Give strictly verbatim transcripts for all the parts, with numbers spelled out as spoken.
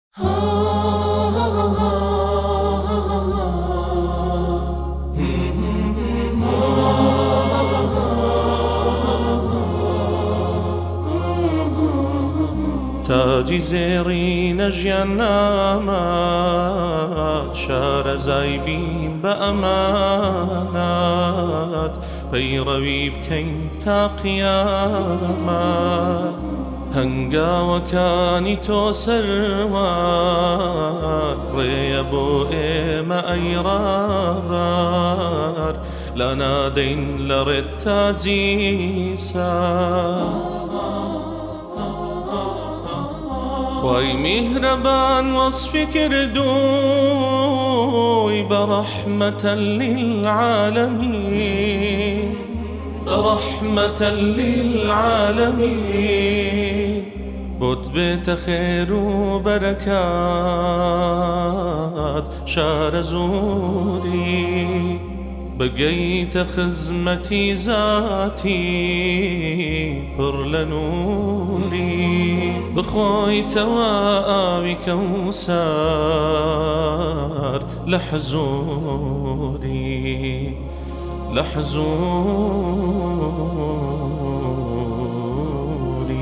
تاجی زێڕینە ژیاننامات شارەزای بین بە ئەمانات پەیڕەوی بکەین تا قیامەت هەنگاوەکانی تۆ سەروار ڕێیە بۆ ئێمە ئەی ڕابار لا نادەین لە ڕێت تاجی سار خوای میهرەبان وەصفی کردووی بەڕەحمەتە للعالەمین بەڕەحمەتە للعالەمین بۆت بێتە خێر و بەرەکات شارە زووری بگەیتە خزمەتی زاتی پڕ لە نووری بخۆیتەوە ئاوی کەوسەر لە حزووری لە حزووری.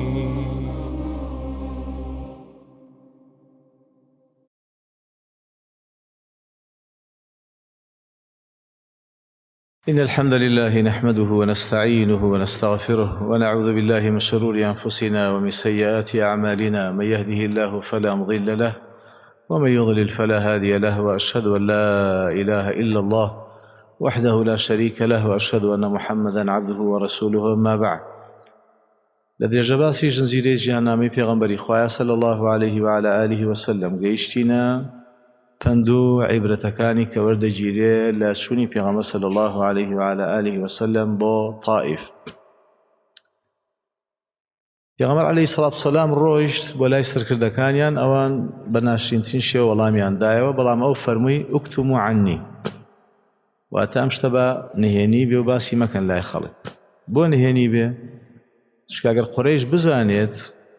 إن الحمد لله نحمده ونستعينه ونستغفره ونعوذ بالله من شرور أنفسنا ومن سيئات أعمالنا من يهده الله فلا مضل له ومن يضلل فلا هادي له وأشهد أن لا إله إلا الله وحده لا شريك له وأشهد أن محمدا عبده ورسوله أما بعد لدي جباسي جنزيري جهنامي پیغمبري خوايا صلى الله عليه وعلى آله وسلم قيشتنا پندو عبرتەکانی کە وەردەگیرێ لە چوونی پێغەمبەر صلی الله عليه وعلى آله وسلم بۆ طائف. پێغەمبەر عليه الصلاة والسلام ڕۆیشت بۆ لای سەرکردەکانیان ئەوان بە ناشرینترین شێوە وەڵامیان دایەوە بەڵام ئەو فەرمووی ئوکتموا عنی واتە ئەم شتە بە نهێنی بێ و باسی مەکەن لای خەڵک. بۆ نهێنی بێ؟ چونکە ئەگەر قوڕەیش بزانێت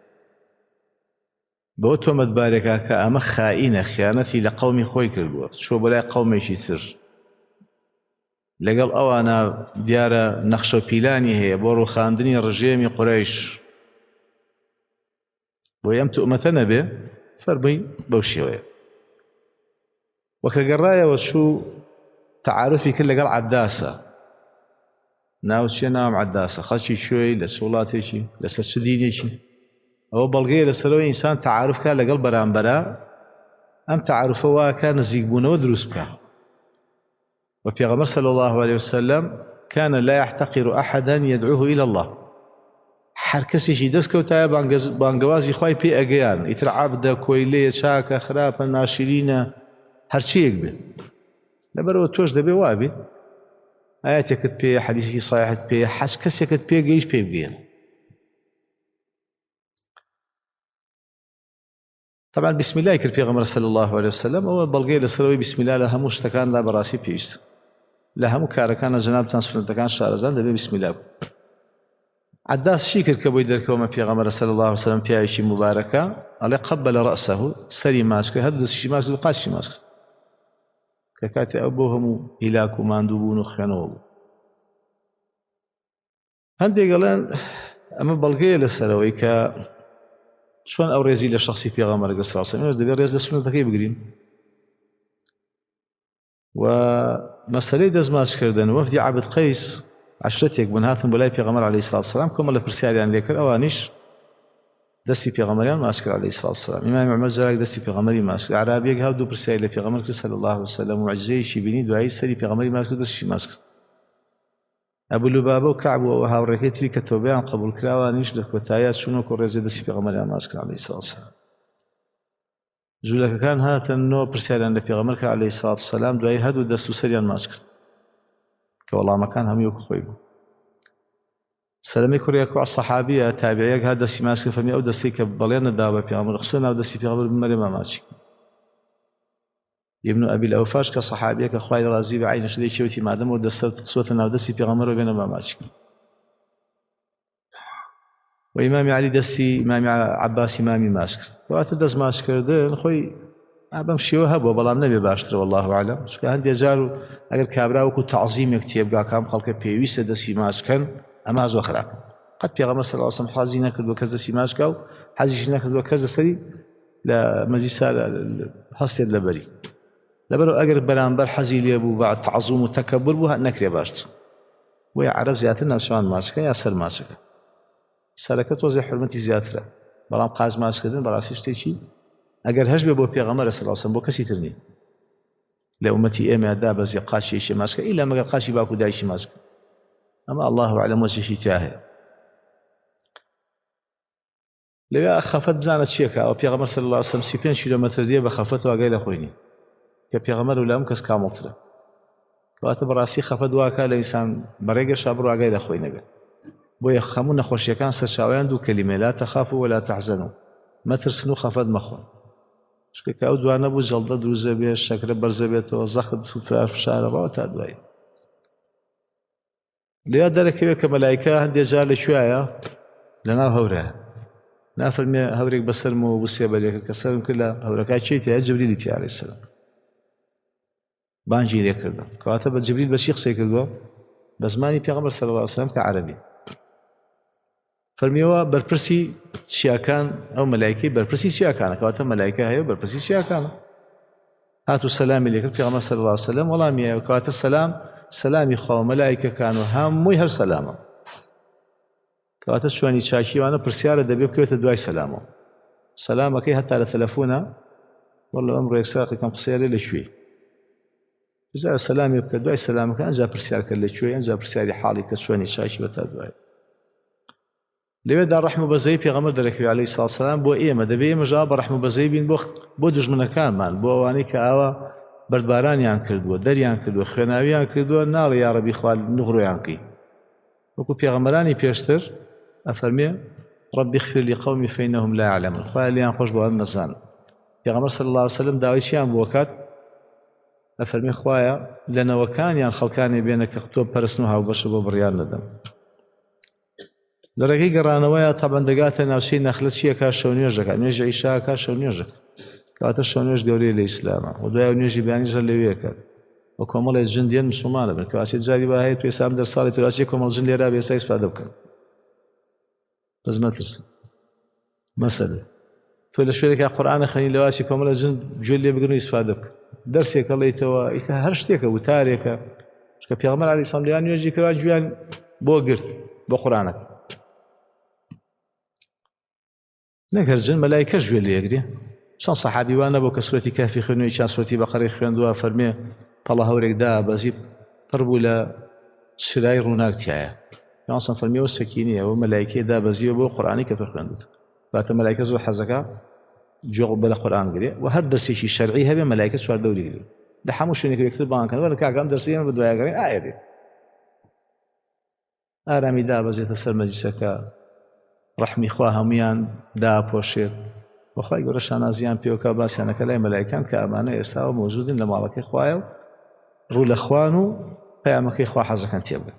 بۆ تۆمەتبارێکە کە ئەمە خائینە خیانەتی لە قەومی خۆی کردووە چۆ بۆ لای قەومێکی تر لەگەڵ ئەوانە دیارە نەخشە و پیلانی هەیە بۆ ڕووخاندنی ڕژێمی قوڕەیش بۆ ئەم تۆمەتە نەبێ فەرمووی بەو شێوەیە. وەکە گەڕایەوە چوو تەعارفی کرد لەگەڵ عەدداسە ناوچیە ناوم عەدداسە خەڵکی کوێی لە چ وڵاتێکی لەسەر چ دینێکی ئەوە بەڵگەیە لەسەرەوەی ئینسان تەعارف کات لەگەڵ بەرامبەرە ئەم تەعارفە واکە نزیکبوونەوە دروست بکە. وپێغەمبەر صلی الله عليه وسلم كان لا يحتقر أحدا يدعوه إلى الله هەر کەسێکی دەستکەوتایە بانگەوازی خوای پێ ئەگەیان ئیتر عەبدە کۆیلەیە چاکە خراپە ناشرینە هەرچیەک بێت لەبەرەوە تۆش دەبێ وابێ ئاەتێکت پێ حەدیثێکی صحیحت پێ هەچ کەسێکت پێ گەیشت پێ بگەێن. طبعا بسم الله کرد پێغەمبەر صلی الله عليه وسلم ئەوە بەڵگەی لەسەرەوەی بسم الله لە هەموو شتەکاندا بەڕاستی پێویستە لە هەموو کارەکانە جەنابتان سنەتەکان شارەزان دەبێ بسم الله بوو. عەدداس چی کرد کە بۆی دەرکەومە پێغەمبەر صلی الله عليه وسلم پیاوێکی مبارەکە ئەڵێ قەبەلە ڕەئسەهو سەری ماچ کرد هەردوو دەستیشی ماچ کرد و قاچی ماچ کرد کە کاتێ ئەو بۆ هەموو هیلاک و ماندوو بوون و خوێنەوە بوو. هەندێک دەڵێن ئەمە بەڵگەیە لەسەرەوەی کە چۆن ئەو ڕێزی لە شخصی پێغەمبەر صلی الله عليه وسلم دەبێت ڕێز لە سنەتەکەی بگرین. و مەسەلەی دەستماچکردن وەفدی عەبد قەیس عەشرەتێک بوون هاتن بۆ لای پێغەمبەر عەلەیهی سڵاوە وسەلام کۆمەڵە پرسیاریان لێ کرد ئەوانیش دەستی پێغەمبەریان ماچ کرد عەلەیهی سڵاوە وسەلام. ئیمامی عومەر جارێک دەستی پێغەمبەری ماچ کرد عەرابیەک هات دوو پرسیاری لە پێغەمبەر کرد صلی الله عليه وسلم و معجزەیەکی بینی دوایی سەری پێغەمبەری ماچ کرد دەستیشی ماچ کرد. ئەبوو لوبابە و کەعب و هاوڕێکەی تری کە تەوبەیان قبوڵ کراوانیش لە کۆتاییدا چوونەوە ڕێزی دەستی پێغەمبەریان ماچ کرد عەلەیهی سڵاوە وسەلام. جوولەکەکان هاتنەوە پرسیاریان لە پێغەمبەر کرد عەلەیهی سڵاوە وسەلام دوایی هەردوو دەست و سەریان ماچ کرد کە وەڵامەکان هەمووی وەکو خۆی بوو. سەلەمەی کوڕێک و سەحابیە تابعیەک هات دەستی ماچ کرد فەرمی ئەو دەستەی کە بەڵێن نەدا بە پێغەمبەر خستووە ناو دەستی پێغەمبەر بمەرێ ماماچی. ابن أبي الأوفاش کە سەحابیە کە خوای ڕازی بە عینە شدەی کێوتی مادەم و دەستە قسوەتە ناو دەستی پێغەمبەرەوە بێنە ماماچی. و ئیمامی عەلی دەستی ئیمامی عەباسی مامی ماچ کرد کەواتە دەست ماچکردن خۆی بەم شێوە هەبووە بەڵام نەبێ باشترە والله ئەعلەم چونکە هەندێک جار ئەگەر کابرا وەکو تەعزیمێک تێبگا کام خەڵکە پێویستە دەستی ماچکەن ئەمە زۆر خراپە قەت پێغەمبەر صلی الله علیه و سەلەم حەزی نەکردووە کەس دەستی ماچکا و حەزیش نەکردووە کەس لەسەری لە مەجلیسا هەستێت لەبەری لەبەرەوە ئەگەر بەرامبەر حەزی لێ بوو بە تەعزوم و تەکەببر بوو نەکرێ باشتر بۆیە عەرەب زیاتر ناوچەوان ماچکە یا سەر ماچەکە سەرەکە تۆزێ حورمەتی زیاترە بەڵام قاز ماچکردن بەڕاستی شتێکی ئەگەر هەش بێ بۆ پێغەمبەر صلی الله علیه و سەلەم بۆ کەسی تر نییە لە ئومەتی ئێمە دابەزی قاچێکی ماچکە ئیلا مەگەر قاچی باوکو دایکی ماچکە ئەمە الله ئەعلەم وەجهێکی تیا هەیە لەوێ خەفەت بزانە چیەکە ئەو پێغەمبەر صلی الله علیه و سەلەم سی و پێنج کیلۆمەتر دێ بە خەفەت ئاگای لە خۆی نییە کە پێغەمبەر و لە ئەم کەس کامڵترە کەواتە بەڕاستی خەفەت واکە لە ئینسان بەڕێگەشا بڕوا ئاگای لە خۆی نەبێت بۆیە هەموو نەخۆشیەکان سەرچاویان دوو کەلیمە لا تەخافوا ولا تحزنوا مەترسن و خەفەت مەخۆن چونکە کە ئەو دوانە بوو جەڵدە دروزە بێت شەکرە بەرزە بێتەوە زەخت فشارە ڕەوە تا دوایی لێیا دەرەکەوێت کە مەلایکە هەندێک جار لەکوێیە لەناو هەورەیە نافەرمێ هەورێک بەسەرمەوە بوسێ بەرێکرد کە سەرم کرد لە هەورەکە چێتی هەیە جەبریلی تیا عەلەیهی سەلام بانگی لێ کردم کەواتە بە جەبریل بە چی قسەی کردووە بە زمانی پێغەمبەر صلی الله علیه و سەلەم کە عەرەبی فەرمیەوە بەرپرسی چیاکان ئەو مەلایکەی بەرپرسی چیاکانە کەواتە مەلایکە هەیە و بەرپرسی چیاکانە هاتوو سەلامی لێ کرد پێغەمبەر صلی الله علیه و سەلەم وەڵامیایە کەواتە سەلام سەلامی خوا و مەلایکەکان و هەمووی هەر سەلامە کەواتە شوێنی چاکیوانە پرسیارە دەبێ بکەوێتە دوای سەلامەوە سەلامەکەی هەتا لە تەلەفۆنە وەڵڵا ئەمڕۆ یەکساقێکم قسەیە لێ لەکوێی جارە سەلامی بکە دوای سەلامەکە ئەنجا پرسیار کرد لەکوێی ئەنجا پرسیاری حاڵی کە شوێنی چاکی بە تا دوای لەوێدا ڕەحم و بەزەی پێغەمبەر دەرەکەوێ عەلەیهی سەڵاتو وەسەلام بۆ ئێمە دەبێ ئێمەژا بە ڕەحم و بەزەی بین بۆ بۆ دوژمنەکانمان بۆ ئەوانەی کە ئاوا بەردبارانیان کردووە دەریان کردووە خوێناویان کردووە ناڵێ یا ڕەبی خوا نوغڕۆیان کەی وەکو پێغەمبەرانی پێشتر ئەفەرمێ ربی اغفر لقومی فإنهم لا يعلمون خوای لیان خۆش بۆ ئەم نەزانن پێغەمبەر صلی الله علیه و سەلەم داوای چیان بۆ کات ئەفەرمێ خوایە لەنەوەکانیان خەڵکانی بێنە کە تۆ پەرستن و هاوبەشە بۆ بڕیان نەدەم لە ڕێگەی گەڕانەوەیە تەبەن دەگاتە ناوچەی نەخلە چیەکە شەو نوێژەکە نوێژی عیشاکە شەو نوێژەکە کەواتە شەو نوێژ گەورەیە لە ئیسلامە و دوای نوێژی بەیانیشە لەوەیەکە و کۆمەڵێک جن دێن موسڵمانە بن کەواتە جاری وا هەیە توێ سام دەرساڵی تۆراچی کۆمەڵ جن لێرا بێ ئێستا ئیسپادە بکەن بەس مەترسن مەسەلە تۆ لە شوێنێکا قورئانە خوێنی لەواشی کۆمەڵە جن گوێ لێ بگرن و ئیسپادە بکەن دەرسێکە لەیتەوە ئیتر هەر شتێکە وتارێکە چونکە پێغەمبەر عەلەیهی سەلام لێیان نوێژی کردوان گوێیان بۆ گرت بۆ قورئانەکە نەگەر جن مەلایکەش گوێ لێگرێ چەند سەحابی وان نەبوو کە سوورەتی کافی خوێنووی چیان سوورەتی بەقەرەی خوێندووە فەرمێ پەڵە هەورێک دابەزی پڕ بوو لە شرای ڕووناک تایە پێغەمبەر فەرمیەوە سەکینەیە ئەوە مەلایکەی دابەزیوە بۆ قورئانی کە خوێندووە باتە مەلایکە زۆر حەزەکە گوێ بە لە قورئان گرێ و هەر دەرسێکی شەرعی هەبێ مەلایکە چوار دەوری گرێ لە هەموو شوێنێک یەکتر بانکەن وەرە کاکە ئەم دەرسی ئێمە بە دوایەگەڕین ئایەبێ ئارامی دابەزێتە سەر مەجلیسەکە ڕەحمی خوا هەمویان داپۆشێت وەخوای گەورە شانازیان پێوەکە باسییانەکە لای مەلایکان کە ئەمانە ئێستاوە مۆجودن لە ماڵەکەی خوایە و ڕوو لە خوان و پەیامەکەی خوا حەزەکەن تێبگەن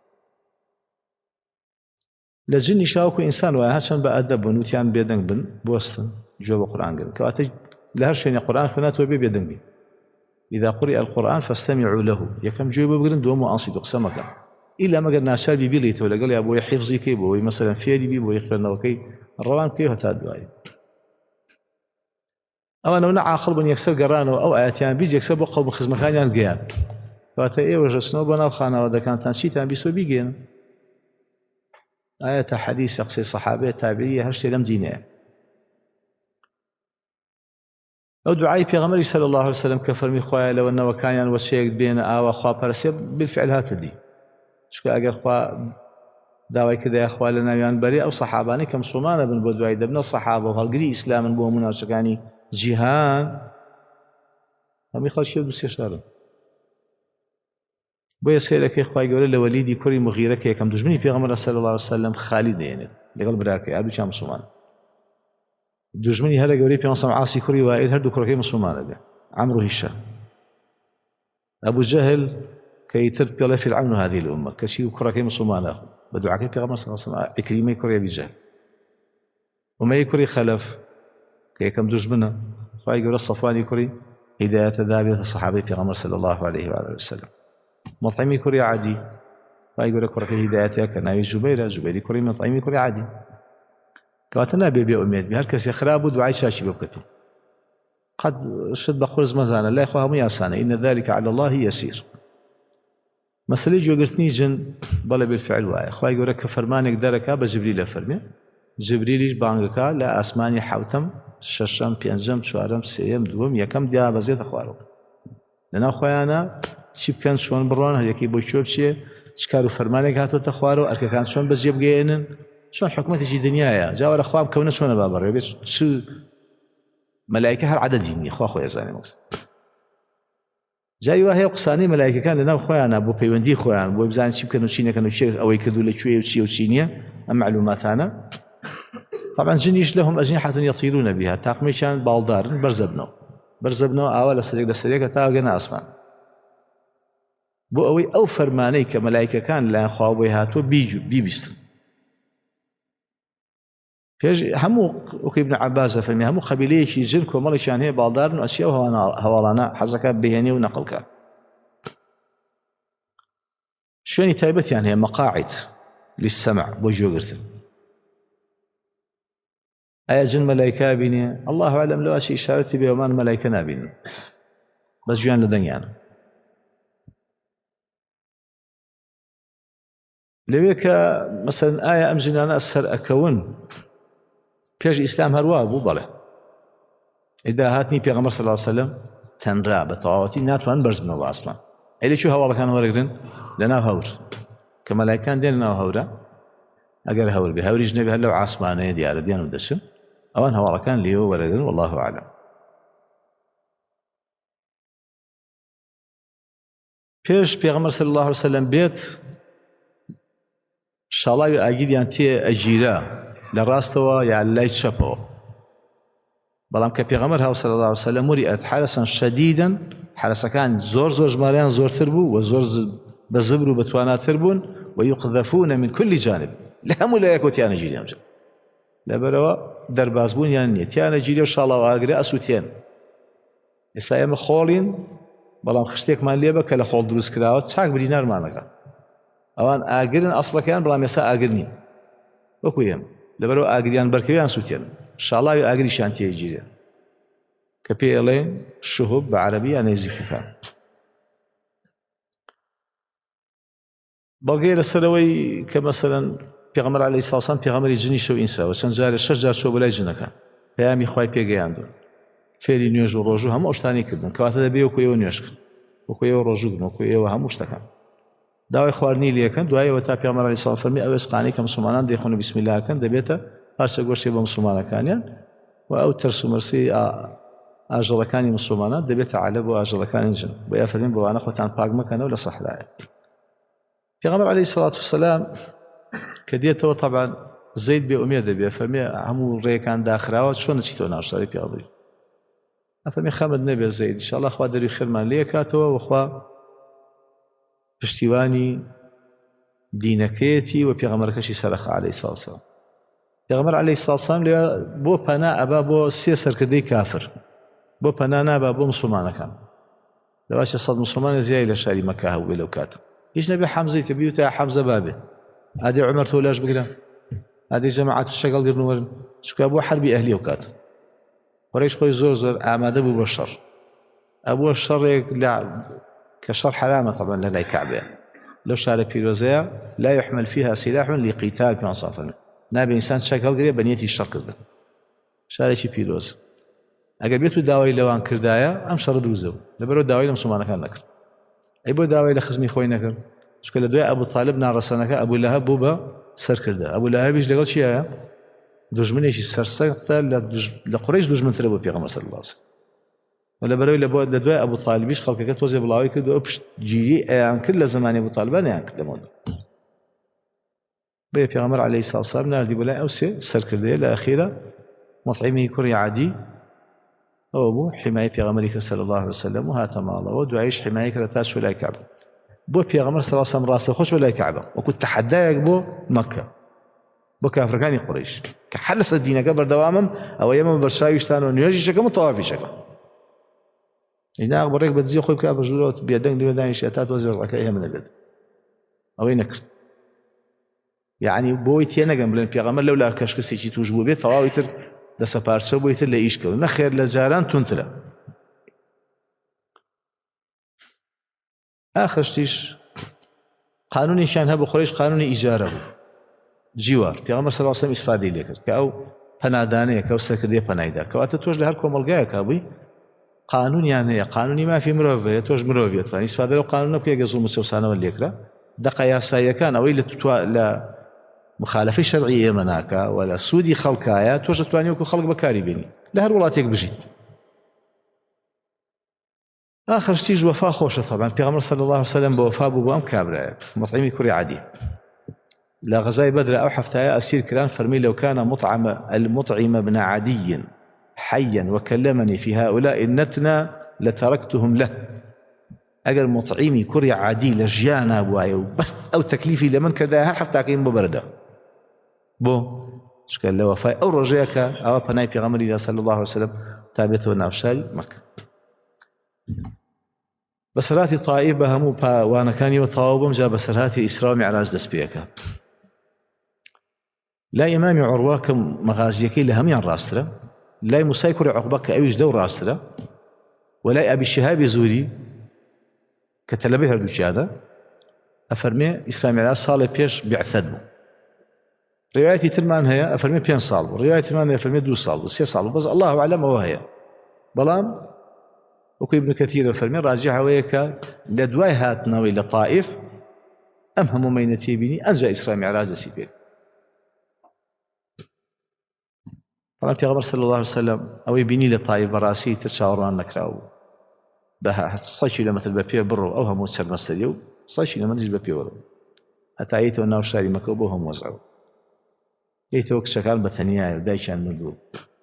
لە جنی شاوکو ئینسان وایە هەرچەند بە ئەدەب بن وتیان بێدەنگ بن بۆستن گوێ بە قورئان گرن کەواتە لە هەر شوێنێ قورئان خوێناتەوە بێ بێدەنگ بین إذا قرئ القرآن فاستمعوا له یەکەم گوێ بۆ بگرن دووەم ئەنسیتو قسە مەکەن ئیلا مەگەر ناچار بی بیڵیتەوە لەگەڵ یا بۆی حیفزی کەی بۆی مەسەلەن فێری بی بۆی خوێندنەوەکەی ڕەوان بکەی هەتا دوایی ئەوانە عاقڵ بن یەکسەر گەڕانەوە ئەو ئاەتیان بیست یەکسەر بۆ قەوم خزمەکانیان گەیان کەواتە ئێوەش دەچنەوە بۆ ناو خانەوەدەکانتان چیتان بیستوە بیگەێنن ئاەتە حەدیثە قسەی سەحابەیە تابعیە هەر شتێ لەم دینەیە ئەو دوعای پێغەمبەری صلی الله علیه وسلم کە فەرمی خوایە لەوە نەوەکانیان وەچەیەک بێنە ئاوا خواپەرستێ بالفعل هاتە دی چونکە ئەگەر خوا داوای کردایە خوا لە ناویان بەرێ ئەو سەحابانەی کە موسڵمانە بن بۆ دوای دەبنە سەحابە و هەڵگری ئیسلامن بۆ هەموو ناوچەکانی جیهان هەمووی خەڵکی دووسێ شارن بۆیە سیرەکەی خوای گەورە لە وەلیدی کوڕی مغیرە کە یەکەم دوژمنی پێغەمبەر صلی الله علیه وسلم خالی دێنێت لەگەڵ براکەی هەردووکیان موسڵمان دوژمنی هەرە گەورەی پێغەمبەر عاسی کوڕی وائیل هەردوو کوڕەکەی موسڵمانە بێ عەمر و هیشام ئەبوو جەهل کە ئیتر پێڵێ فرعون هذه الأمة کەچی و کوڕەکەی موسڵمانە بە دوعاکەی پێغەمبەر صلی الله علیه وسلم عیکریمەی کوڕی ئەبی جەهل أمية كري خلف كي كم دجمنا خواهي قول الصفواني كري هداية ذابية الصحابي في غمر صلى الله عليه وآله وسلم مطعمي كري عادي خواهي قول كري هدايتها كناوي جبيرة جبيري كري مطعمي كري عادي كواتنا بيبي أمية بهر كسي خراب ودعاي شاشي ببكتو قد شد بخرز مزانا لا يخوها مياسانا إن ذلك على الله يسير مسألة جو قلتني جن بلا بالفعل وايا خواهي قول كفرمانك دركا بجبريل فرمي جبريليش بانگكا لا اسماني حوتم ششم پێنجەم چوارەم سێیەم دووەم یەکەم دیا بەزێتە خوارەوە لەناو خۆیانە چی بکەن چۆن بڕۆن هەرێکی بۆی کوێ بچێ چ کار و فەرمانێک هاتوۆتە خوارەوە ئەرکەکان چۆن بەجێ بگەێنن چۆن حکومەتێکی دنیاە جاوەرە خوام کەونە چۆنە با بەڕێ بێت چ مەلایکە هەر عەدەدی نییە خوا خۆی ئەزانێ مەکس جای وا هەیە قسانەی مەلایکەکان لەناو خۆیانە بۆ پەیوەندی خۆیان بۆی بزانن چی بکەن و چی نەکەن و چی ئەوەی کردو لەکوێ و چی و چی نییە ئەم معلوماتانە طبعا جنيش لهم أجنحة يطيرون بها تاقميشان بالدار برزبنو برزبنو أول سريق لسريق تاقنا أسمان بو أوي أو فرماني كملائكة كان لا خواوي هاتو بيجو بيبست فيجي همو وكي ابن عباس فرمي همو خبيليشي جنكو مالشان هي بالدار أشياء هوالانا حزكا بيهني ونقلك شواني تايبت يعني هي مقاعد للسمع بوجو قرتن أي جن ملائكة بيني الله أعلم لو أشي إشارتي بيومان ملائكة نابين بس جوان لدنيانا لذلك مثلا آية أمجن أنا أسر أكون بيجي إسلام هروا أبو بله إذا هاتني بيغمر صلى الله عليه وسلم تنرى بطاوتي ناتوان برز من الله أصلا إلي شو هوا كانوا ورقدن لنا هور كملائكان دين لنا هورا أقر هور بهوري جنبي هلو عاصمانية ديار ديان ودسم أوان هوا كان ليو ورقدن والله أعلم بيش بيغمر صلى الله عليه وسلم بيت شاڵاوی ئاگیریان تێ ئەگیرە لە ڕاستەوە یان لای چەپەوە بەڵام کە پێغەمبەر هاو صلی الله عليه وسلم وریئت حرسا شەدیدن حرسەکان زۆر زۆر ژمارەیان زۆرتر بوو و زۆر بەزبر و بەتواناتر بوون ويقذفون من كل جانب لە هەموو لایەکەوە تیانە گیریان بجە لەبەرەوە دەربازبوونیان نییە تیانە گیری و شاڵاو ئاگرێ ئەسووتێن ئێستا ئێمە خۆڵین بەڵام خشتێکمان لێ بە کە لە خۆڵ دروست کراوە چاک بری نەرمانەکە ئەوان ئاگرن ئەسڵەکەیان بەڵام ئێستا ئاگر نین وەکو ئێمە لەبەرەوە ئاگریان بەرکەویان سووتێن شاڵاوی ئاگریشیان تێگیرێ کە پێ ئەڵێن شوهب بە عەرەبی یان نێزیکەکان بەڵگەی لەسەرەوەی کە مەسەلەن پێغەمبەر عەلەیهی سڵاو وسەلام پێغەمبەری جنیشە و ئینسا و چەند جارێ شەش جار چووە بەلای جنەکان پەیامی خوای پێگەیاندون فێری نوێژ و ڕۆژوو هەموو شتانی کردن کەواتە دەبێ وەکو ئێوە نوێژکرد وەکو ئێوە ڕۆژوو بن وەکو ئێوە هەموو شتەکان داوای خواردنی لێکن دوایەوە تا پێغەمبەر عەلەیهی سڵاو فەرمی ئەو ئێسقانەی کە موسڵمانان دەیخۆن و بیسمیلاکەن دەبێتە پارچە گۆشتێ بە موسڵمانەکانیان و ئەو تەرس و مەرسی ئاژەڵەکانی موسڵمانان دەبێتە عەلە بۆ ئاژەڵەکانی جن بۆیە فەرمین بەوانە خۆتان پاک مەکەنەوە لە سەحرایە پێغەمبەر عەلەیهی سڵات وسەلام کە دێتەوە طەبعاً زەید بێ ئومێد دەبێ فەرمی هەموو ڕێیەکان داخراوە چۆن دەچیتەوە ناو شاری پێغەمبەری ئەفەرمی خەمت نەبێ زەید ئینشاءڵڵا خوا دەروی خێرمان لێ کاتەوە وخوا پشتیوانی دینەکەیەتی و پێغەمبەرەکەشی سەرەخە عەلەیهی سڵاو وسەلام پێغەمبەر عەلەیهی سڵاو وسەلام لێ بۆ پەنا ئەبا بۆ سێ سەرکردەی کافر بۆ پەنا نابا بۆ موسڵمانەکان لەواشە سەد موسڵمانی زیای لە شاری مەکە هەبوو لەو کاتە هیچ نەبێ حەمزەی تە بیوتە حەمزە بابێ ئادێ عومەر تۆ لاش بگرە ئادێ جەماعەت شەگەڵ گرن وەرن چونکە بۆ حەربی ئەهلی ئەو کاتە قوڕەیش خۆی زۆر زۆر ئامادە بوو بە شەڕ ئەبووە شەڕێک کە شەڕ حرامە طبعا لە لای کەعبەیە لەو شارە پیرۆزەیە لا يحمل فيها سلاح لقتال پێ سافرن نابێ ئینسان چەک هەڵگرێ بە نیەتی شەڕکردن شارێکی پیرۆز ئەگەر بێت و داوای لەوان کردایە ئەم شەڕ دروزە بوو لەبەرەوە داوای لە موسڵمانەکان نەکرد ئەی بۆ داوای لە خزمی خۆی نەکرد چونکە لە دوای ئەبوو تاالب ناڕەسەنەکە ئەبوو لەهەب بوو بە سەرکردە ئەبوو لەهەبیش لەگەڵ چیایە دوژمنێکی سەرسەختە لە قوڕەیش دوژمنترە بۆ پێغەمبەر صلی الله علیه وسلم ولبروي لبوا لدواء أبو طالبيش خلق كت وزي بلاوي كده أبش جيري أيام كل زمان أبو طالبان يعني كده مود بيا بيغمر عليه الصلاة والسلام نادي بلا أوسي سركردية الأخيرة مطعمي كوري عادي أو أبو حماية بيغمرك صلى الله عليه وسلم وهاتم الله ودعيش حماية كرتاش ولا كعبة بو بيغمر صلى الله عليه وسلم راسه خوش ولا كعبة وكنت تحداك بو مكة بۆ کافرەکانی قوڕیش کە هەر لەسەر دینەکە بەردەوامن ئەوە ئێمە بەرچاویشتان و نوێژی شەکەم و تەوافیشەکە هیچ بەڕێک بەدزیە خۆی بکات بەژوورەوە بێدەنگ لێ دانیشێ تا تۆ زێڕەکەی هێمە نەبێت ئەوەی نەکرد یعنی بۆی تێ نەگەن بڵێن پێغەمبەر لەولا کەشکسێکی توش بوو بێت تەواوی تر دەسە پارچە بووی تر لە ئیش کەوت نەخێر لە جاران تونترە ئاخشتیش قانونێکیان هەبوو خۆیش قانونی ئیجارە بوو جیوار پێغەمبەر صلی الله علیه و سلم ئیسفادەی لێ کرد کە ئەو پەنادانەیە کە ئەو سەرکردەیە پەنایدا کەواتە تۆش لە هەر کۆمەڵگایەکە بووی قانونیان هەیە قانونی مافی مرۆڤەیە تۆش مرۆڤ بێت ئیسفادە لەو قانونە بکە ئەگە زوڵم و چەوسانەوە لێکرا دقە یاساییەکان ئەوەی لە مخالفەی شەرعی ئێمە ناکە و لە سوودی خەڵکایە تۆش دەتوانی وەکو خەڵک بەکاری بێنی لە هەر وڵاتێک بژیت آخر شتيج وفاة خوشة طبعا پیغمبر صلى الله عليه وسلم بوفاة بوام كابرا مطعمي كوري عادي لا غزاي بدر أو حفتايا أسير كران فرمي لو كان مطعم المطعم ابن عدي حيا وكلمني في هؤلاء النتنى لتركتهم له أجل مطعمي كوري عادي لجيانا بوايو بس أو تكليفي لمن كذا هل حفتاك ينبو بردا بو شكال لو وفاة أو رجيك أو بناي پیغمبر صلى الله عليه وسلم تابته ناوشاري مكة بسراتي طائبة همو وانا كان يوطاوبهم جا بسراتي إسراء معراج دسبيكا لا إمام عرواك مغازيكي لهم يان راسترا لا مسايكر عقبك أويش دور راسترا ولا أبي الشهاب زوري كتلبيها الوشادة أفرمي إسراء معراج صالة بيش بعثدمو روايتي ترمان هي أفرمي بيان صالبو روايتي ترمان هي أفرمي دو صالبو سي صالبو بس الله أعلم وهي بلام وكو ابن كثير الفرمي راجعها ويكا لدواي هاتناوي لطائف أم هم مينتي بني أنجا إسراء معراج سيبيك طبعا في صلى الله عليه وسلم أو يبني لطائف براسي تشاوران نكراو بها صيشي لما تلبى برو أو هم وتشر مستديو صيشي لما تجيب بيه ورو حتى أيتو أنه شاري مكوبوهم وزعوا يتوك شكال بثنية دايشان ندو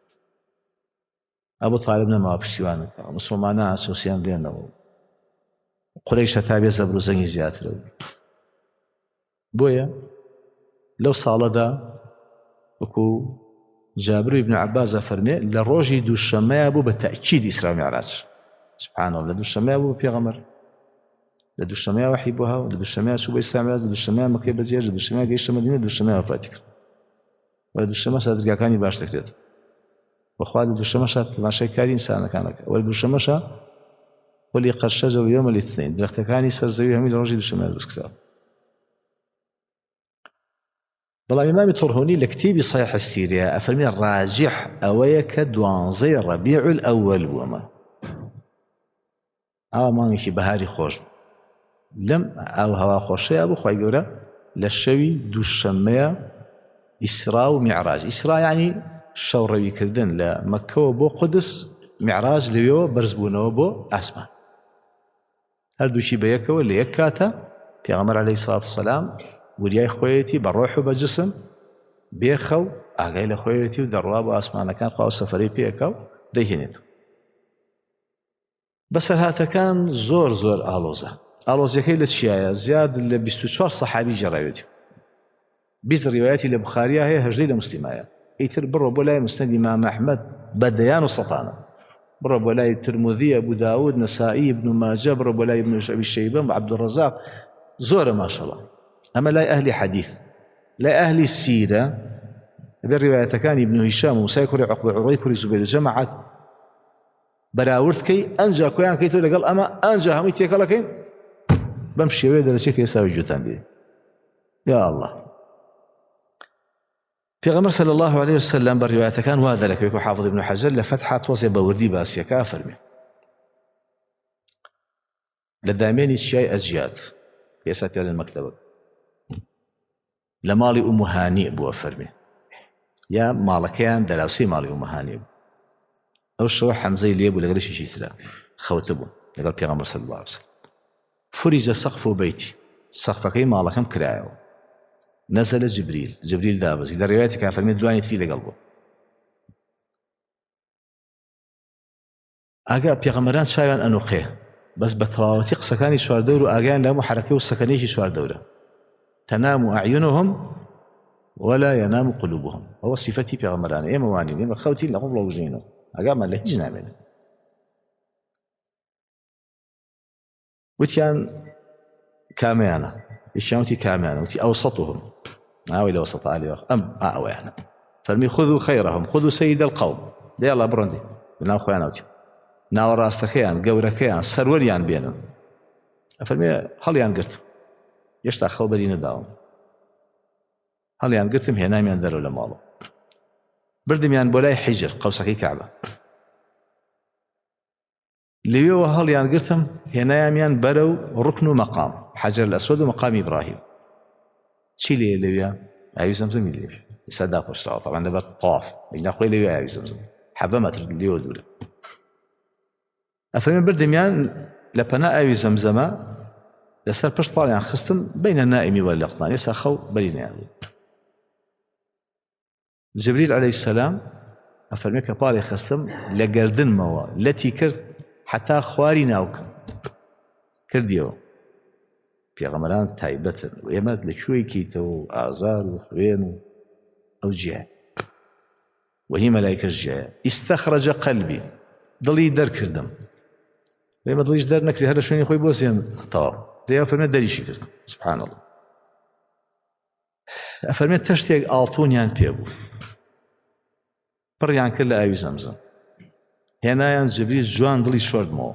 أبو طالب نما بشتوانك مسلمانا سوسيان لينو قريش تابع زبرو زني زيادة لو بويا لو صالدا وكو جابر بن عباس فرمي لروجي دو الشماب بالتأكيد إسراء معراج سبحان الله لدو الشماب بيغمر لدو الشماب وحيبوها لدو الشماب سوبي إسراء معراج لدو الشماب مكي بزياج لدو الشماب قيش مدينة لدو الشماب فاتك ولدو الشماب سادرقا كاني باش تكتت وخواد لدو الشماب شات مع شيكاري إنسانا كانك ولدو الشماب شات ولي قد شجر يوم الاثنين درخت كاني سرزوي همي لروجي دو الشماب دوس كتاب والله الإمام الطرهوني لكتيب صحيح السيرة أفرمي الراجح أويك دوانزي الربيع الأول وما أو ما نشي بهاري خوش لم أو هوا خوشي أبو خوي يقول للشوي دو الشمية إسراء ومعراج إسراء يعني الشوري كردن لمكة وبو قدس معراج ليو برزبونه وبو أسمان هل دو شي بيكا ولا يكاتا في غمر عليه الصلاة والسلام ورياي خويتي بروح وبجسم بيخو أغايل خويتي ودرواب واسمانا كان قاو السفري بيكو ديهنيتو بس هذا كان زور زور آلوزة آلوزة كي لتشيايا زياد اللي بيستوشوار صحابي جرايوتي بيز رواياتي لبخارية هي هجري لمسلمايا يتر برو بولاي مسند إمام أحمد بديان وسطانا برو بولاي ترمذي أبو داود نسائي ابن ماجه برو بولاي ابن أبي الشيبان عبد الرزاق زور ما شاء الله أما لا أهل حديث لا أهل السيرة بالرواية كان ابن هشام وسيكوري عقبة عريكوري زبير جماعات براورتكي أنجا كويان كيتو لقال أما أنجا هميت يكالكين بمشي ويدا لشيك يساوي جوتان بي يا الله في غمر صلى الله عليه وسلم بالرواية كان وهذا لك يكو حافظ ابن حجر لفتحة توزي بوردي باسيا كافرمي لدامين الشيء أزياد يساك للمكتبة لمالي أم هاني أبو فرمي يا مالكيان دلاوسي مالي أم هاني أو شو حمزي لي أبو لغريش شيء ثلا خوتبو لقال بيغمر صلى الله عليه وسلم فرج سقف بيتي سقف كي مالكم كرايو نزل جبريل جبريل دابز إذا روايتك كان فرمي دواني في لقلبه أجا بيغمران شايان أنوقيه بس بتواوتي قسكاني شوار دور وأجان لا محركة والسكنيش شوار دوره تنام أعينهم ولا ينام قلوبهم. هو صفتي في غمران إيه موانين إيه خوتين لهم الله وجينه أقام الله هجنا منه. وتيان كاميانا إيشانوتي كاميانا وتي أوسطهم أو إلى وسط علي أم أو يعني فلمي خذوا خيرهم خذوا سيد القوم دي الله برندي بنا خويا نوتي ناو راستكيان قوركيان سروريان بينهم فلمي هل قلت يشتاق خبرين داوم هل قلتم هنا من ذروا لماله بردم يعني بولاي حجر قوسكي كعبة ليو هل قلتم هنا من بروا ركن مقام حجر الأسود ومقام إبراهيم شيلي ليبيا أيوة زمزم ليبيا يصدق وشراء طبعا نبات طواف إن أخوي ليبيا أيوة زمزم حبة متر ليو دولة أفهم بردميان لبناء أيوة زمزمة لسر بشت طالعان خستم بين النائم واليقظان يسخو بلين يعني جبريل عليه السلام أفرميك طالع خستم لقردن موا التي كرت حتى خواري ناوك كرديو في غمران تايبة ويمات لشوي كيتو آزار وخوين أو جهة وهي ملائكة الجهة استخرج قلبي ضلي در كردم ويما ضليش در نكري هذا شوين يخوي بوسيان طواب دي أفرميت داريشي كرد سبحان الله أفرميت تشتيق آلتون يان بيبو بريان كل آيو زمزم هنا يان جبريل جوان ضلي شورد مو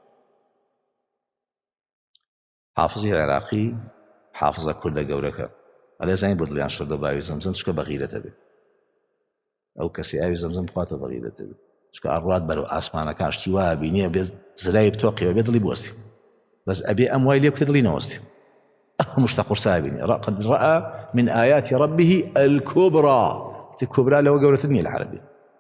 حافظي العراقي حافظة كردة قوركا على زين بدليان شورد بآيو زمزم شكا بغيرة تبي أو كسي آيو زمزم خواته بغيرة تبي شكا أراد برو آسمانا كان اشتواه بينيه بيز زلايب توقي وبيضلي بوستي بس أبي أموال يبتدلي نوستي مشتاق سابني قد رأى من آيات ربه الكبرى الكبرى لو قولة المية العربي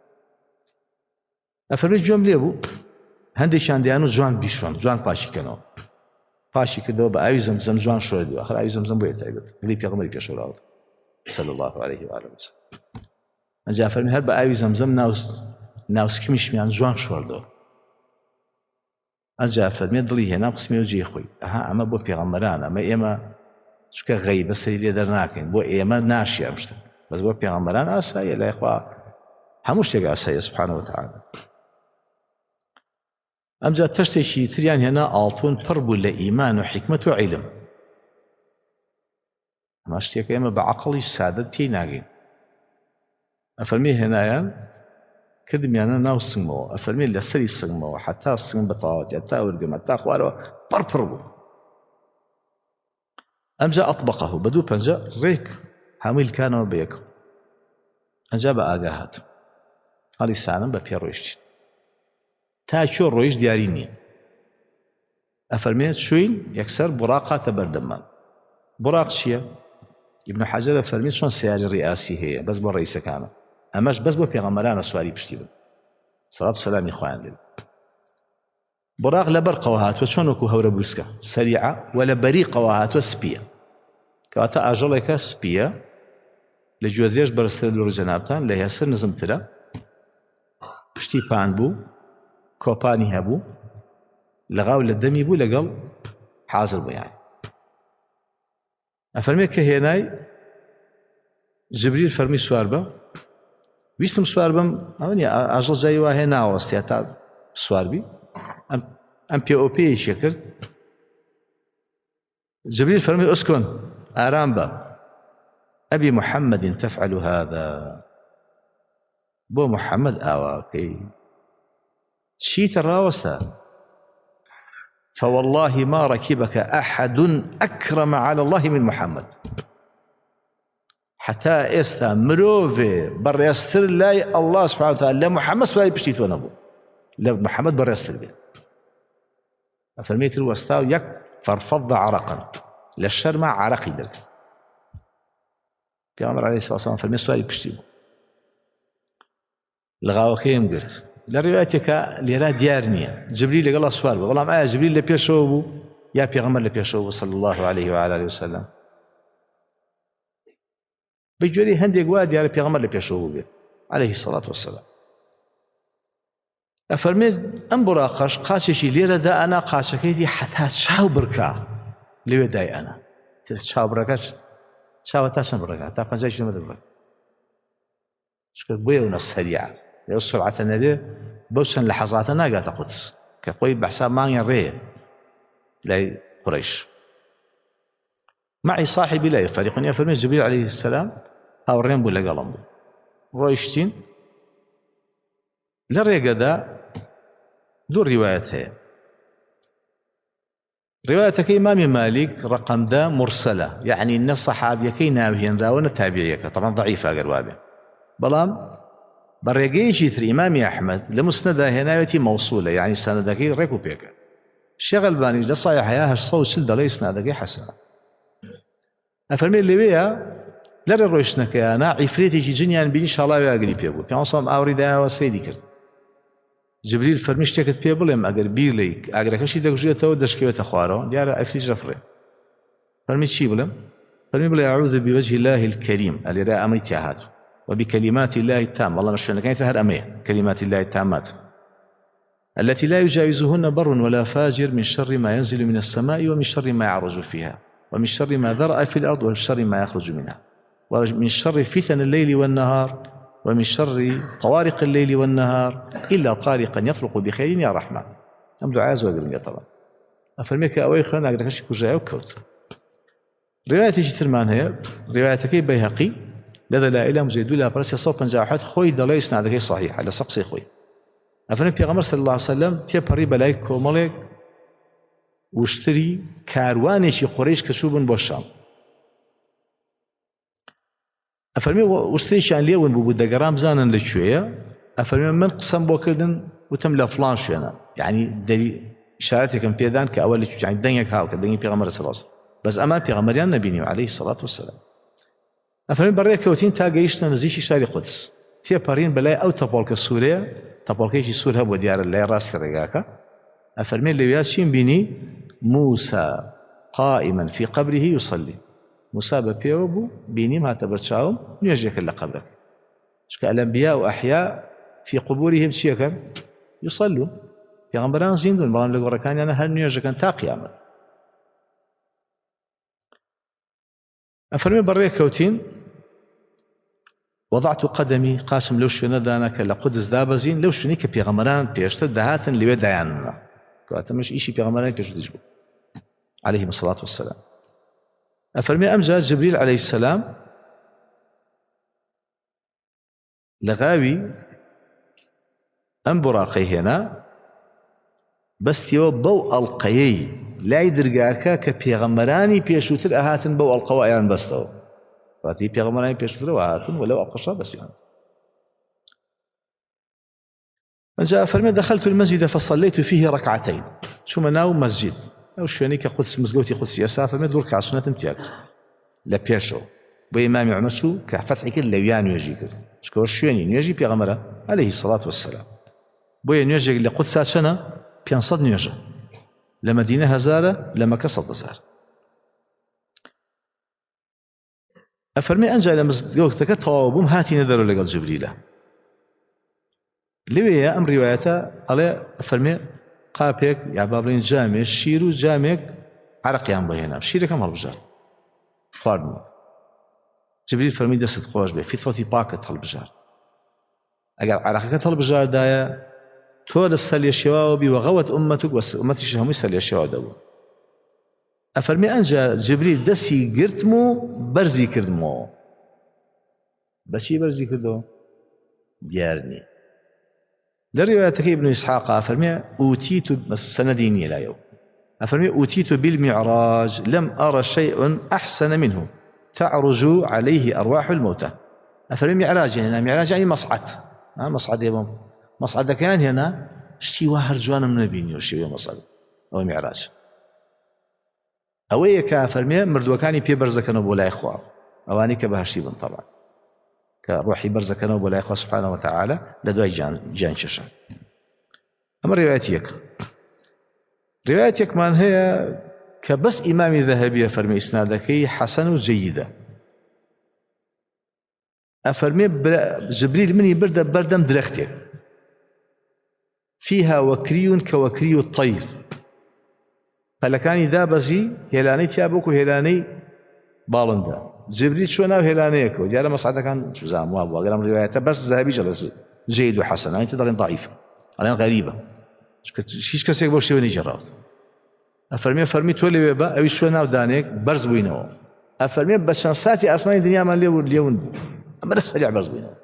أفرمي جوام ليبو هندي شان ديانو جوان بيشون جوان باشي كانوا باشي كدو بآيو زمزم جوان شوردو آخر آيو زمزم بوية تايبت قليب يغمري بيشور صلى الله عليه وآله وسلم أجا أفرمي هل بآيو زمزم ناوس ناوس كمش ميان جوان شوردو أجا فرمي ضلي هنا قسمي وجي خوي أها أما بو بيغمران أما إما شكا غيبة سيدي درناكين بو إما ناشي أمشت بس بو بيغمران أسايا لا إخوة هموش تيقى أسايا سبحانه وتعالى أمجا تشتشي تريان هنا آلتون بربو لإيمان وحكمة وعلم ما اشتيك إما بعقلي سادتي ناقين أفرمي هنا كدم يعني ناو السمو أفرمي لسري السمو حتى السمو بطاوتي حتى أورقم حتى أخواره بربربو أمجا أطبقه بدو بنجا ريك حامل كانوا بيكو أجاب آقاهات هالي سالم ببيا رويشتين تا شو رويش دياريني أفرمي شوين يكسر براقة تبردمان براق شيا ابن حجر أفرمي شون سياري الرئاسي هي بس بو الرئيسة كانت أماش بس بو بيغمران سواري بشتيبن صلاة والسلام إخوان لله براق لبرق وهات وشون وكو هورا بولسكا سريعة ولا بريق وهات وسبية كواتا أجلك سبية لجوادريش برستر دور جنابتان لهي سر نزمترا بشتي بان بو كوباني هبو لغاو للدمي بو لقل حاضر بو يعني أفرمي كهيناي جبريل فرمي سوار با ويستم سوار بم أمني أجل جاي واهي ناوستي هتا سوار بي أم أم بي أو بي شكل جبريل فرمي أسكن آرام با أبي محمد تفعل هذا بو محمد آواكي شيت الراوستا فوالله ما ركبك أحد أكرم على الله من محمد حتى استا مروفي بريستر لاي الله سبحانه وتعالى لا محمد سوالي بشتيتو نبو لا محمد بريستر بي فرميت الوستاو يك فرفض عرقا للشر مع عرقي درك بيامر عليه الصلاة والسلام فرميت سوالي بشتيتو لغاوكيم قلت لروايتك ليرا ديارنيا جبريل قال الله سوال والله معايا جبريل لبيشوبو يا بيغمر لبيشوبو صلى الله عليه وعلى اله وسلم بجوري هندي قواد يا بيغمر لبيشوبو عليه الصلاة والسلام أفرميت أم براقش قاششي ليرا دا أنا قاشكيتي حتى شاو بركا ليو داي أنا شاو بركاش شاوة تاشن برقا تا پنجاه كيلومتر برقا شكرا بويا ونص سريعة لو سرعة النبي بوشن لحظات ناقات قدس كقوي بحساب مانيا ريه لا قريش معي صاحبي لا يفارقني فرمي جبريل عليه السلام هاورين بو لقلم رويشتين للريقة دا دور روايات هي روايتك إمام مالك رقم دا مرسلة يعني إن الصحابي كي ناوهين راونا تابعيك طبعا ضعيفة قروابه بلام بريقيشي ثري إمام أحمد لمسندة هنايتي موصولة يعني سندكي ريكو بيك الشيخ الباني دا صايح ياهش صوت سلدة ليس نادكي حسن أفرمي اللي بيها لري رويشنك أنا عفريتي جنيان بين شاء الله يا قريب يقول بيان صام أوريدا وسيدي كرت جبريل فرميش تكت بيبل ام اگر بیر لیک اگر کشی دکجویت او دشکیوت خوارو دیار افری جفره فرميش شي بلم فرمي بلا اعوذ بوجه الله الكريم اللي را اميت هذا وبكلمات الله التامه والله مش كان يفهر اميه كلمات الله التامات التي لا يجاوزهن بر ولا فاجر من شر ما ينزل من السماء ومن شر ما يعرج فيها ومن شر ما ذرأ في الارض ومن شر ما يخرج منها ومن شر فتن الليل والنهار ومن شر طوارق الليل والنهار إلا طارقا يطرق بخير يا رحمن أم دعاء زوجر طبعا أفرميك أوي خلنا أقدر أشكو جاي وكوت رواية جثرمان هي روايتك بيهقي لذا لا إله مزيد ولا برس صوب جاحد خوي دليس نادك صحيح على سقسي خوي أفرمي بيغمر صلى الله عليه وسلم تيبري بلايك كومالك واشتري كاروانش قريش كشوب بالشام أفرمي واشتري شان ليون بو دقرام زانا لشوية أفرمي من قسم بوكردن وتم لفلان شوينا يعني دليل إشارتك كم بيدان كأول يعني دنيك هاو كدنيا بيغمر صلى الله عليه وسلم بس أمان بيغمريان نبيني عليه الصلاة والسلام أفرمي بريا كوتين تاقيشنا نزيشي شاري قدس تيا بارين بلاي أو تبولك السورية تبولكيشي سورها وديار اللي راس رقاكا أفرمي اللي ياسين بيني موسى قائما في قبره يصلي موسى ببيوبو بيني ما تبرتشاهم نيجيك إلا قبرك شكا الأنبياء وأحياء في قبورهم شيئا يصلوا في غمبران زيندون بران لقورا كان أنا هل نيجيك تا قيامة أفرمي بريا كوتين وضعت قدمي قاسم لو شو ندانك لقدس دابزين لو شو نيك بيغمران بيشتد دهاتن اللي بدعياننا قالت مش إشي بيغمران بيشتد يجبو عليهم الصلاة والسلام أفرمي أمجاد جبريل عليه السلام لغاوي أم براقي هنا بس يو بو القيي لا يدرقاكا كبيغمراني بيشوتر أهاتن بو القوائيان بستو فاتي بيغمراني بيشوتر وأهاتن ولو أقشا بس يعني من جاء فرمي دخلت المسجد فصليت فيه ركعتين شو مناو مسجد أو شوانيك قدس مزقوتي قدس يسا فرمي دور كعسونة امتياك لا بيشو بو إمامي عمشو كفتحي كل لويان يجيك شكو شواني نيجي بيغمرا عليه الصلاة والسلام بو ينيجي لقدس سنة بينصد نيجي لمدينة هزارة لما كصد زار أفرمي أنجا لمزقوتك توابهم هاتي نذروا لقد جبريل لويا أم روايته على أفرمي قابك يا بابلين جامع شيرو جامع عرقيان بهنا شيرك كم هالبجار خارن جبريل فرمي دست خوش به فطرتي باكت هالبجار أجر عرقك هالبجار دايا تول السلي الشواء بي وغوت أمتك بس أمتي شهم السلي الشواء دو أفرمي أنجا جبريل دسي قرتمو برزي كردمو بشي برزي كردو ديارني لروايتك ابن إسحاق أفرمي أوتيت سنديني لا يوم أفرمي أوتيت بالمعراج لم أرى شيء أحسن منه تعرج عليه أرواح الموتى أفرمي معراج هنا معراج يعني مصعد ها مصعد يا بوم مصعد كان هنا شتي واحد جوانا من نبيني وشي مصعد أو معراج أويك أفرمي مردوكاني بي برزكنا بولا إخوة أواني كبهشتي بن طبعا كروحي برزكنا ولا إخوة سبحانه وتعالى لدواي جان جان ششا أما روايتك روايتك من هي كبس إمامي ذهبي فرمي إسنادك حسن جيدة أفرمي جبريل مني برد بردم درختك فيها وكري كوكري الطير فلكاني ذا بزي هلاني تيابوك وهلاني بالندا جبريل چۆ ناو هێلانەیەکەوە دیارە مەسعەدەکان زانام وا بوو ئەگەرم ڕیوایەتە بەس زەهەبی جەڵەس جەید و حەسەن ئەوانیتر دەڵێن ضەعیفە ئەڵێن غەریبە هیچ کەسێک بەو شێوە نەیجێڕاوە ئەفەرمێ فەرمی تۆ لەوێ بە ئەویش چۆ ناو دانێک بەرز بووینەوە ئەفەرمێ بە چەند ساتی ئاسمانی دنیامان لێ لێون بوو ئەمە لە سەریع بەرز بووینەوە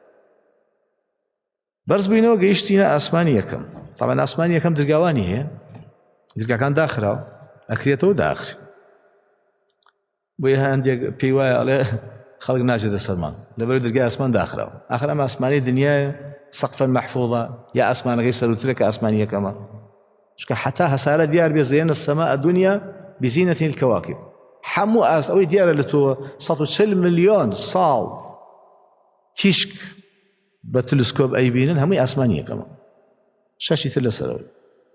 بەرز بووینەوە گەیشتینە ئاسمانی یەکەم تاوان ئاسمانی یەکەم دەرگاوانی هەیە دەرگاکان داخراوە ئەکرێتەوە داخری بۆیە هەندێک پێی وایە ئەڵێ خەڵک ناچێتە سەرمان لەبەر دەرگای ئاسمان داخراوە ئاخر ئەم ئاسمانی دنیایە سەقفەن مەحفوظە یا ئاسمانەکەی سەرورترە کە ئاسمانی یەکەمە چونکە حتا هەسارە دیار بێ زەیەنە السەماء الدنيا بزینة الكواكب هەموو ئاس ئەوەی دیارە لە تۆ سەد و چل ملیۆن ساڵ تیشک بە تلسکۆب ئەیبینن هەمووی ئاسمانی یەکەمە شەشی تر لەسەرەوەی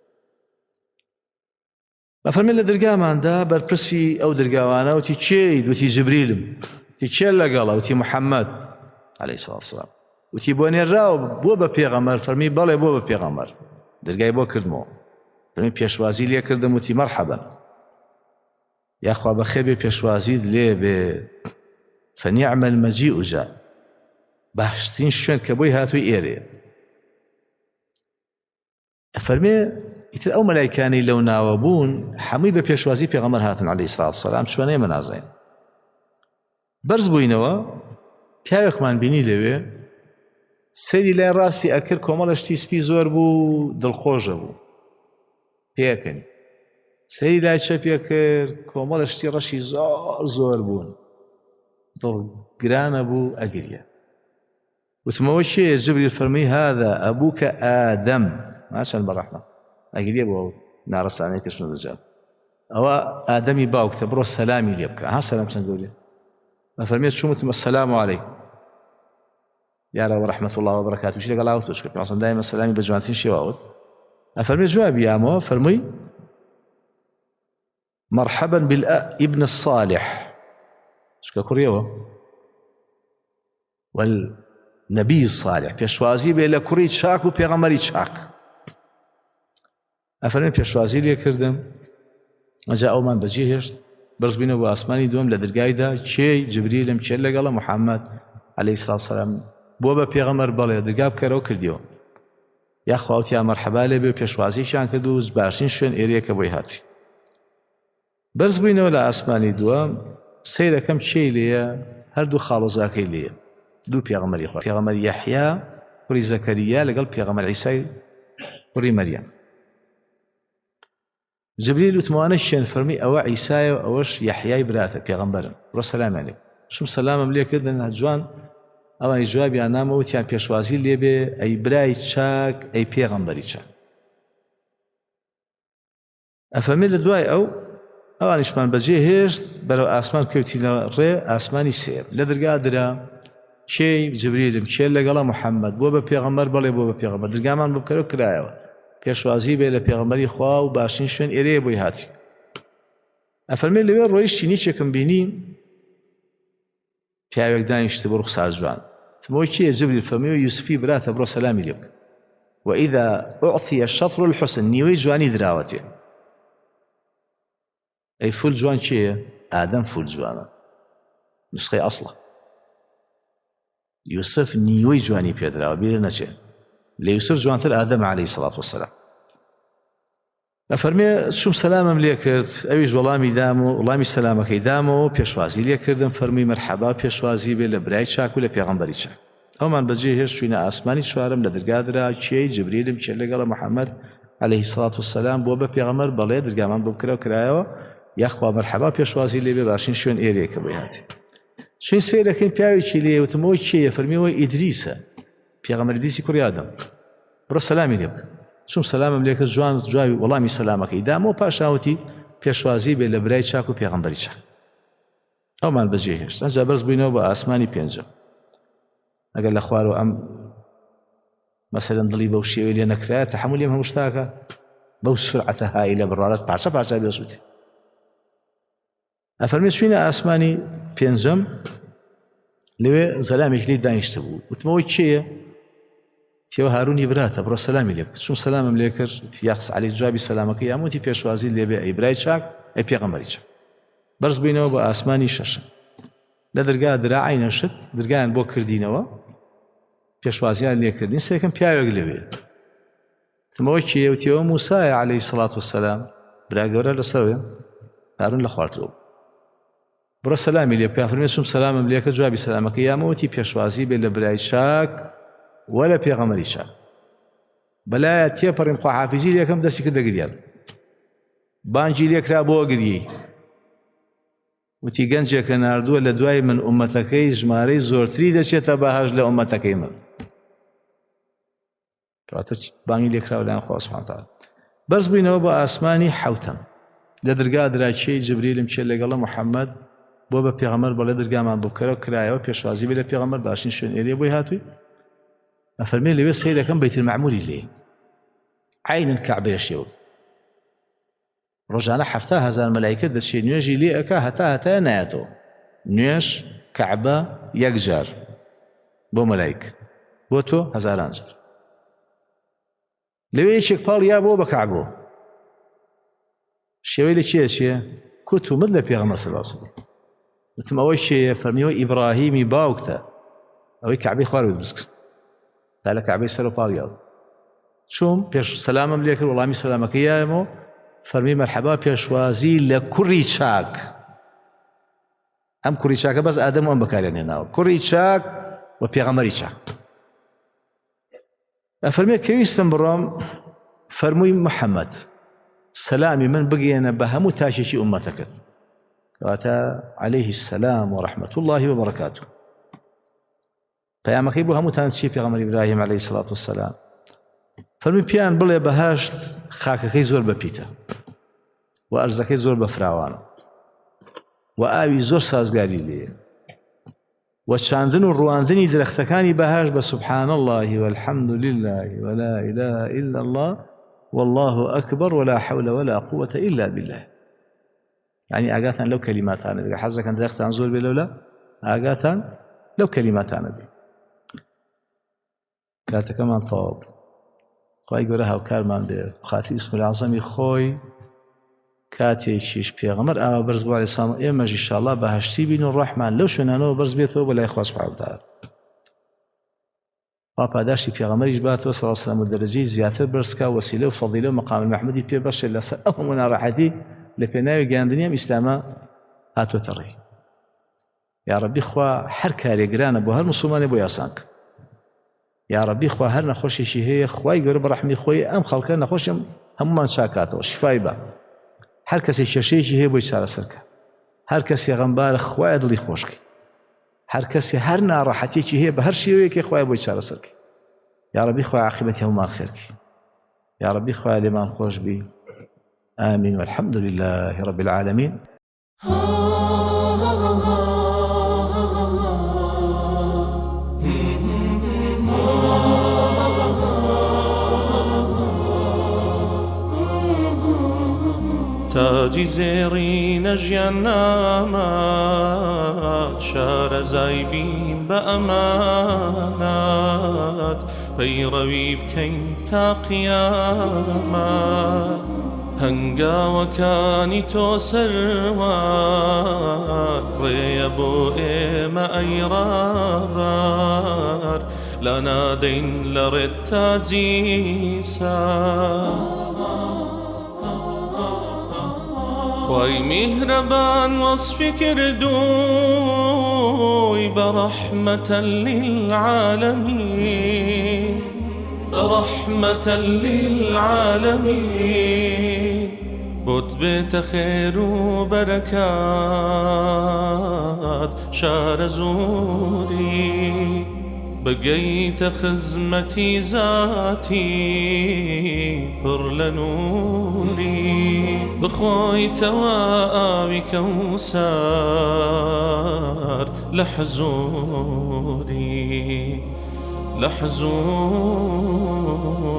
ئەفەرمێ لە دەرگاماندا بەرپرسی ئەو دەرگاوانە وتی چێیت وتی جبریلم وتی چێ لەگەڵە وتی محەممەد عەلەیهی سەڵاتو وەسەلام وتی بۆ نێراوە بۆ بە پێغەمبەر فەرمی بەڵێ بۆ بە پێغەمبەر دەرگای بۆ کردمەوە فەرمی پێشوازی لێ کردم وتی مەرحەبەن یاخوا بەخێر بێ پێشوازیت لێ بێ فەنیعمە المەجیء جاء باشترین شوێن کە بۆی هاتووی ئێرەیە ئەفەرمێ ئیتر ئەو مەلایکانەی لەو ناوە بوون هەمووی بە پێشوازی پێغەمبەر هاتن عەلەیهی سەڵاتو وەسەلام شوێنەی مەنازەین بەرز بووینەوە پیاوێکمان بینی لەوێ سەیری لای ڕاستی ئەکرد کۆمەڵە شتی سپی زۆر بوو دڵخۆشە بوو پێکەنی سەیری لای چەپێ کرد کۆمەڵە شتی ڕەشی زۆر زۆر بوون دڵگرانە بوو ئەگریە وتمەوە چێ جبریل فەرمی هذا ئەبووکە ئادەم ماشەن بەڕەحمە ئەگریە بۆ ناڕەستانەی کەشنە دەجات ئەوە ئادەمی باوکتە بڕۆ سەلامی لێ بکە ها سەلام چەند گەورەیە ئەفەرمێت چوومتم السلام عەلەیکم یارە وەرەحمەت الله وبەرەکاتوه چی لەگەڵ ئاوت وشکە پێغەمبەر دایمە سەلامی بە جوانترین شێواوت ئەفەرمێت جوابی یامەوە فەرمووی مرحبا بالابن الصالح شكا كوريوا والنبي الصالح بيشوازي بيلا كوري تشاك وبيغمري تشاك أفرمي بيشوازي لي كردم أجا أو من بجيهش برز بينا واسماني دوم لدرقاي دا چي جبريل مچل لقال محمد عليه الصلاة والسلام بوبا بيغمر بالي درقاب كارو كرديو يا خوات يا مرحبا لي بي بيشوازي شان كردو زباشين شوين إيريكا بوي هاتي بەرز بووینەوە لە ئاسمانی دووەم سەیرەکەم چێی لێیە هەردوو خاڵۆزاکەی لێیە دوو پێغەمبەری خوا پێغەمبەر یەحیا کوڕی زەکەریا لەگەڵ پێغەمبەر عیسای کوڕی مەریەم جبریل وتمانە شوێن فەرمی ئەوە عیسایە و ئەوەش یەحیای براتە پێغەمبەرن بڕۆ سەلامیان لێ شم سەلامم لێ کردن جوان ئەوانی جوابیان نامە وتیان پێشوازی لێ بێ ئەی برای چاک ئەی پێغەمبەری چاک ئەفەرمێ لە دوای ئەو ئەوانیشمان بەجێ هێشت بەرەو ئاسمان کەوتینە ڕێ ئاسمانی سێر لە دەرگا درا چێی جبریلم چێ لەگەڵە محەممەد بۆ بە پێغەمبەر بەڵێ بۆ بە پێغەمبەر دەرگامان بکەرەوە کرایەوە پێشوازی بێ لە پێغەمبەری خوا و باشترین شوێن ئێرەیە بۆی هاتی ئەفەرمێ لەوێ ڕۆیشتی نیچێکم بینی پیاوێک دانیشتە بۆ ڕوخسار جوان تمەوەی کێیە جبریل فەرمێ یوسفی براتە بڕۆ سەلامی لێ بکە وئیذا ئوعطیە شەطر الحوسن نیوەی جوانی دراوەتێ ئەی فول جوان چییە؟ ئادەم فول جوانە نسخەی ئەسڵە یوسف نیوەی جوانی پێدراوە بیرە نەچێ لە یوسف جوانتر ئادەم عەلەیهی سەڵاتو وەسەلام ئەفەرمێ چوم سەلامم لێ کرد ئەویش وەڵامی دام و وەڵامی سەلامەکەی دامەوە پێشوازی لێ کردم فەرمی مەرحەبا پێشوازی بێ لە برای چاک و لە پێغەمبەری چاک ئەومان بەجێ هێشت چووینە ئاسمانی چوارم لە دەرگادرا چێی جبریلم چێ لەگەڵە محەممەد عەلەیهی سەڵاتو وەسەلام بۆ بە پێغەمبەر بەڵێ دەرگامان بۆ بکرەوە کرایەوە یاخوا مەرحەبا پێشوازی لێ بێ باشین شوێن ئێرەیەکە بۆی هاتی شوێن سەیرەکەین پیاوێکی لێ وتمەوەی چێیە فەرمیەوەی ئیدریسە پێغەمبەر ئیدریسی کوڕی ئادەم بڕۆ سەلامی لێ بکە چوم سەلامم لێ کرد جوان جوابی وەڵامی سەلامەکەی دامەوە پاشاوتی پێشوازی بێ لە برای چاک و پێغەمبەری چاک ئەومان بەجێ هێشت ئەنجا بەرز بووینەوە بە ئاسمانی پێنجەم ئەگەر لە خوارەوە ئەم مەسەلەن دڵی بەو شێوەی لێ نەکرایە تەحەموولیم هەموو شتاکە بەو سورعەتە هائیلە بڕارەست پارچە پارچە بێسووتی ئەفەرمێ چووینە ئاسمانی پێنجەم لەوێ زەلامێک لێ دانیشتە بوو وتمەوەی چێیە؟ تێوە هارونی براتە بڕۆ سەلامی لێ بکە چوم سەلامم لێ کرد یاخس عەلەی جوابی سەلامەکەی یاموتی پێشوازی لێ بێ ئەی برای چاک ئەی پێغەمبەری چاک بەرز بووینەوە بە ئاسمانی شەشەم لە دەرگا دراعی نەشت دەرگایان بۆ کردینەوە پێشوازیان لێکردین سێکەم پیاوێک لەوێ تمەوە کێوتیەوە موسایە عەلەیهی سەڵات وەسەلام برا گەورە لەسەروێ هارون لە خواردەوە بڕە سەلامی لێ بکە فەرمێ چوم سەلامم لێکە جوابی سەلامەکە یامەوەتی پێشوازی بێ لە برای چاک وەلە پێغەمبەری چاک بەلایە تێپەڕیم خواحافیزی لێکەم دەستی کردە گریان بانگی لێکرا بۆ گریەی وتی گەنجێکە ناردووە لە دوای من ئومەتەکەی ژمارەی زۆرتری دەچێتە بەهەشت لە ئومەتەکەی من کەواتە بانگی لێکراوە لایەن خوا سوبحانە وتەعالا بەرز بووینەوە بۆ ئاسمانی حەوتەم لە دەرگا دراچەی جبریلم چێ لەگەڵە محەممەد بۆ بە پێغەمبەر بەڵێ دەرگامان بکەرەوە کرایەوە پێشوازی بێ لە پێغەمبەر باشین شوێن ئێرێ بۆی هاتووی ئەفەرمێ لەوێ سەیرەکەم بەیت المەعمووری لێ عینن کەعبەیەشیەوە ڕۆژانە حەفتا هەزار مەلایکە دەچێ نوێژی لێ ئەکا هەتا هەتایە نایەتەوە نوێژ کەعبە یەک جار بۆ مەلایک بۆ تۆ هەزاران جار لەوێ یەکێک پاڵ یا بۆ بە کەعبەوە شێوەی لە چیە چیە کوت و مد لە پێغەمبەر صلی الله علیه وسلم وتم ئەوەی چێە فەرمیەوە ئیبراهیمی باوکتە ئەوەی کەعبەی خوارد دروست کرد تا لە کەعبەی سەر و پاڵ یاوە چوم پێش سەلامم لێ کرد وەڵامی سەلامەکە یایەمەوە فەرمی مەرحەبا پێشوازی لە کوڕی چاک ئەم کوڕی چاکە بەس ئادەم و ئەم بەکاریان هێناوە کوڕی چاک و پێغەمبەری چاک ئەفەرمێ کەویستم بڕۆم فەرمووی محەممەد سەلامی من بگەێنە بە هەموو تاشێکی ئومەتەکەت کەواتە عەلەیهی السەلام وەڕەحمەت الله وبەڕەکاتوه پەیامەکەی بۆ هەمووتان چی پێغەمبەر ئیبراهیم عەلەیهی سەڵات وەسەلام فەرمی پیان بڵێ بەهەشت خاکەکەی زۆر بەپیتە و ئەرزەکەی زۆر بەفراوانە و ئاوی زۆر سازگاری لێیە و چاندن و ڕواندنی درەختەکانی بەهەشت بە سوبحان الله والحمد لله ولا إله إلا الله والله أكبر ولا حول ولا قوة إلا بالله يعني ئاگاتان لەو کەلیماتانە بێ حەزەکەن درەختان زۆر بێ لەولا ئاگاتان لەو کەلیماتانە بێ کاتەکەمان تەواو خوای گەورە هاوکارمان بێ خاتی ئیسم العەزەمی خۆی کاتێکیش پێغەمبەر ئاوا بەرز بوو عەلەیهی سەلام ئێمەش ئینشاءالله بەهەشتی بین و ڕەحمان لەو شوێنانەوە بەرز بێتەوە بەلای خوا سوبحانە وتەعالا وا پاداشتی پێغەمبەریش باتەوە سەڵاو سەلام و دەرەجەی زیاتر بەرزکا وەسیلە و فەضیلە و مەقامی مەحموودی پێ بەخشێ لەسەر ئەو هەموو ناڕەحەتی لە پێناوی گەیاندنی ئەم ئیسلامە هاتووەتە ڕێی یا ڕەبی خوا هەر کارێک گرانە بۆ هەر موسڵمانێ بۆ یاسان کە یا ڕەبی خوا هەر نەخۆشێکی هەیە خوای گەورە بە ڕەحمی خۆی ئەم خەڵکە نەخۆشیان هەموومان چاکاتەوە شیفای بە هەر کەسێک کێشەیەکی هەیە بۆی چارەسەرکە هەر کەسێ غەمبارە خوایە دڵی خۆشکی هەر کەسێ هەر ناڕەحەتێکی هەیە بە هەر شێوەیەکی خوایە بۆی چارەسەرکی یا ڕەبی خوا عاقبەتی هەموومان خێرکی یا ڕەبی خوا لێمان خۆش بی آمين والحمد لله رب العالمين تاجی زێڕینە ژیان نامات شارەزای بین بە ئەمانات پەیڕەوی بکەین تا قیامەت هەنگاوەکانی تۆ سەروار ڕێیە بۆ ئێمە ئەی ڕابار لا نادەین لە ڕێت تاجی سار خوای میهرەبان وەصفی کردووی بەڕەحمەتە للعالەمین بەڕەحمەتە للعالەمین بۆت بێتە خێر و بەرەکات شارە زۆری بگەیتە خزمەتی زاتی پڕ لە نووری بخۆیتەوە ئاوی کەوسەر لە حزوری لە حزوری